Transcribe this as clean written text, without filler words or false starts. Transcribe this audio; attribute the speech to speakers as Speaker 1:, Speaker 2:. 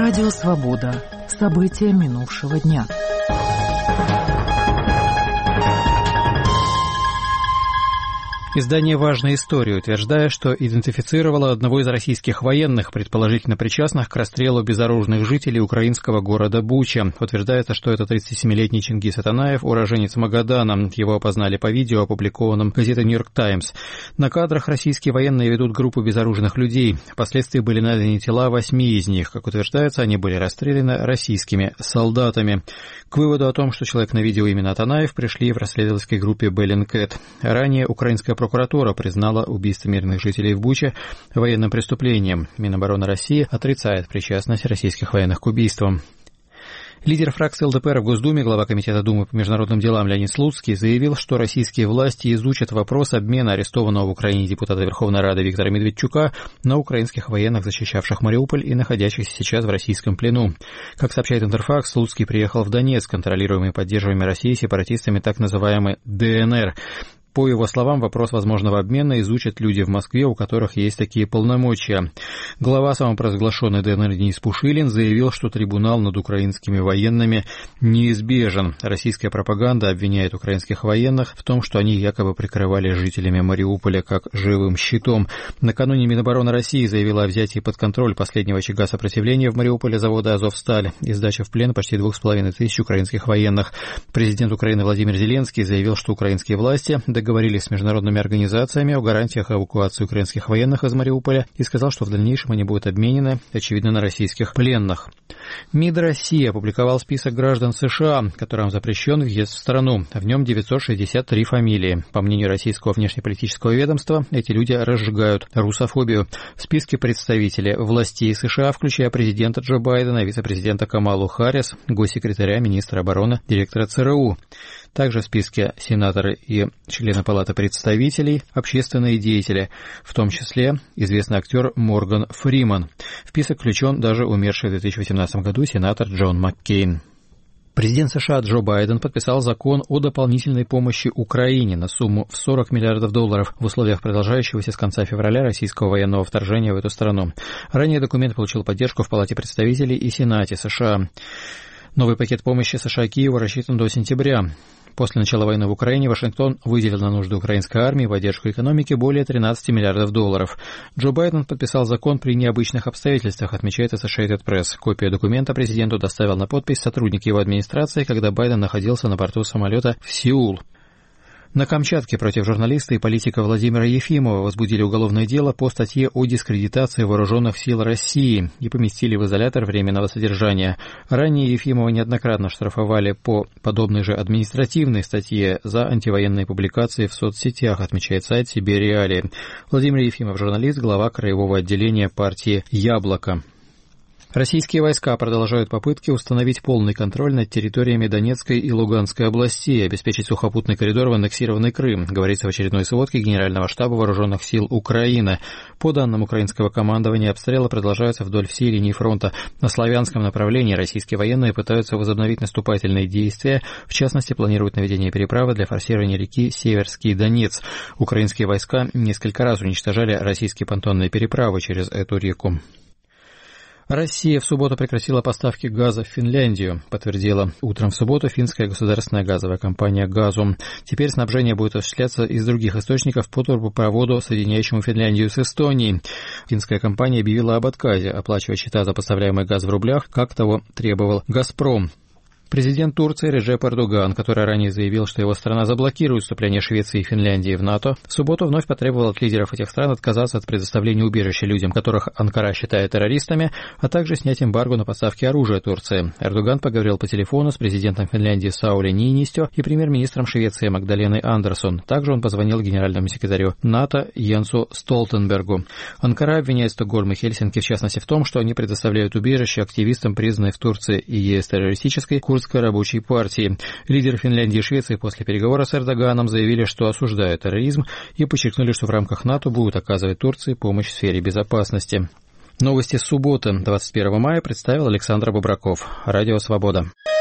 Speaker 1: Радио «Свобода». События минувшего дня.
Speaker 2: Издание «Важная история», утверждая, что идентифицировало одного из российских военных, предположительно причастных к расстрелу безоружных жителей украинского города Буча. Утверждается, что это 37-летний Чингис Атанаев, уроженец Магадана. Его опознали по видео, опубликованном газетой «Нью-Йорк Таймс». На кадрах российские военные ведут группу безоружных людей. Впоследствии были найдены тела 8 из них. Как утверждается, они были расстреляны российскими солдатами. К выводу о том, что человек на видео именно Атанаев, пришли в расследовательской группе Bellingcat. Ранее украинская прокуратура признала убийство мирных жителей в Буче военным преступлением. Минобороны России отрицает причастность российских военных к убийствам. Лидер фракции ЛДПР в Госдуме, глава Комитета Думы по международным делам Леонид Слуцкий заявил, что российские власти изучат вопрос обмена арестованного в Украине депутата Верховной Рады Виктора Медведчука на украинских военных, защищавших Мариуполь и находящихся сейчас в российском плену. Как сообщает Интерфакс, Слуцкий приехал в Донецк, контролируемый и поддерживаемый Россией сепаратистами так называемой ДНР. По его словам, вопрос возможного обмена изучат люди в Москве, у которых есть такие полномочия. Глава самопровозглашенной ДНР Денис Пушилин заявил, что трибунал над украинскими военными неизбежен. Российская пропаганда обвиняет украинских военных в том, что они якобы прикрывали жителями Мариуполя как живым щитом. Накануне Минобороны России заявила о взятии под контроль последнего очага сопротивления в Мариуполе завода «Азовсталь» и сдаче в плен почти 2500 украинских военных. Президент Украины Владимир Зеленский заявил, что украинские власти договорились с международными организациями о гарантиях эвакуации украинских военных из Мариуполя и сказал, что в дальнейшем они будут обменены, очевидно, на российских пленных. МИД России опубликовал список граждан США, которым запрещен въезд в страну. В нем 963 фамилии. По мнению российского внешнеполитического ведомства, эти люди разжигают русофобию. В списке представители властей США, включая президента Джо Байдена, вице-президента Камалу Харрис, госсекретаря, министра обороны, директора ЦРУ. Также в списке сенаторы и члены Палаты представителей, общественные деятели, в том числе известный актер Морган Фриман. В список включен даже умерший в 2018 году сенатор Джон Маккейн. Президент США Джо Байден подписал закон о дополнительной помощи Украине на сумму в $40 миллиардов в условиях продолжающегося с конца февраля российского военного вторжения в эту страну. Ранее документ получил поддержку в Палате представителей и Сенате США. Новый пакет помощи США Киеву рассчитан до сентября. После начала войны в Украине Вашингтон выделил на нужды украинской армии в поддержку экономики более $13 миллиардов. Джо Байден подписал закон при необычных обстоятельствах, отмечает Associated Press. Копию документа президенту доставил на подпись сотрудник его администрации, когда Байден находился на борту самолета в Сеул. На Камчатке против журналиста и политика Владимира Ефимова возбудили уголовное дело по статье о дискредитации вооруженных сил России и поместили в изолятор временного содержания. Ранее Ефимова неоднократно штрафовали по подобной же административной статье за антивоенные публикации в соцсетях, отмечает сайт «Сибирь-Реалии». Владимир Ефимов – журналист, глава краевого отделения партии «Яблоко». Российские войска продолжают попытки установить полный контроль над территориями Донецкой и Луганской областей и обеспечить сухопутный коридор в аннексированный Крым, говорится в очередной сводке Генерального штаба Вооруженных сил Украины. По данным украинского командования, обстрелы продолжаются вдоль всей линии фронта. На славянском направлении российские военные пытаются возобновить наступательные действия, в частности, планируют наведение переправы для форсирования реки Северский Донец. Украинские войска несколько раз уничтожали российские понтонные переправы через эту реку. Россия в субботу прекратила поставки газа в Финляндию, подтвердила утром в субботу финская государственная газовая компания «Газум». Теперь снабжение будет осуществляться из других источников по трубопроводу, соединяющему Финляндию с Эстонией. Финская компания объявила об отказе оплачивать счета за поставляемый газ в рублях, как того требовал «Газпром». Президент Турции Реджеп Эрдоган, который ранее заявил, что его страна заблокирует вступление Швеции и Финляндии в НАТО, в субботу вновь потребовал от лидеров этих стран отказаться от предоставления убежища людям, которых Анкара считает террористами, а также снять эмбарго на поставки оружия Турции. Эрдоган поговорил по телефону с президентом Финляндии Саули Ниинистё и премьер-министром Швеции Магдаленой Андерсон. Также он позвонил генеральному секретарю НАТО Йенсу Столтенбергу. Анкара обвиняет Стокгольм и Хельсинки, в частности, в том, что они предоставляют убежище активистам, признанной в Турции и ЕС террористической Курдской рабочей партии. Лидеры Финляндии и Швеции после переговора с Эрдоганом заявили, что осуждают терроризм и подчеркнули, что в рамках НАТО будут оказывать Турции помощь в сфере безопасности. Новости с субботы, 21 мая, представил Александр Бобраков. Радио «Свобода».